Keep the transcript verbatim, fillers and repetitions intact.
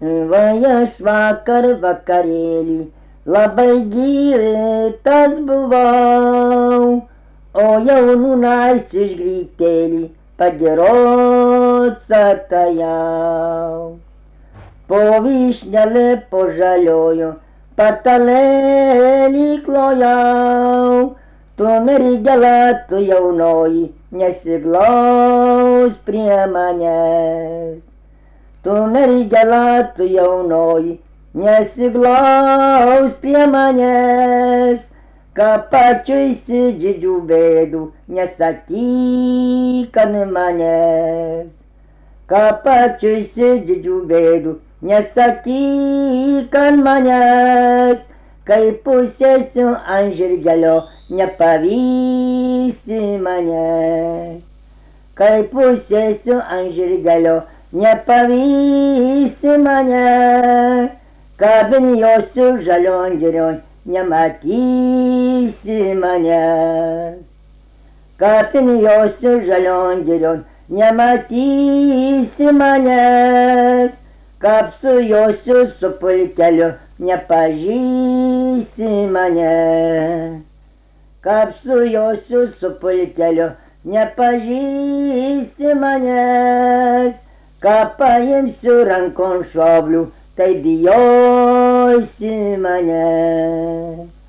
Va aš vakar vakarėlį, labai girtas buvau, o jaunūnais iš grytelį pagirots atėjau. Po vyšnelė po žaliojo patalėlį klojau, tu mergela, tu jaunoji, nesiglaus prie manęs. Tu mergela, tu jaunoji, nesiglaus prie manęs, ką pačiuisi didžių bėdų, nesakyk ant manęs. Ką pačiuisi didžių bėdų, nesakyk ant manęs, kai pusėsiu ant žirgelio, nepavysi manęs. Kai pusėsiu ant žirgelio, nepavysi manęs, kabinjosiu žalion girion, nematysi manęs. Kapinjosiu žalion girion, nematysi manęs, kapsujosiu su pulkeliu, nepažįsi manęs. Kapsujosiu su pulkeliu, nepažįsi manęs, ką paimsiu rankon šoblių, tai bijosi manęs.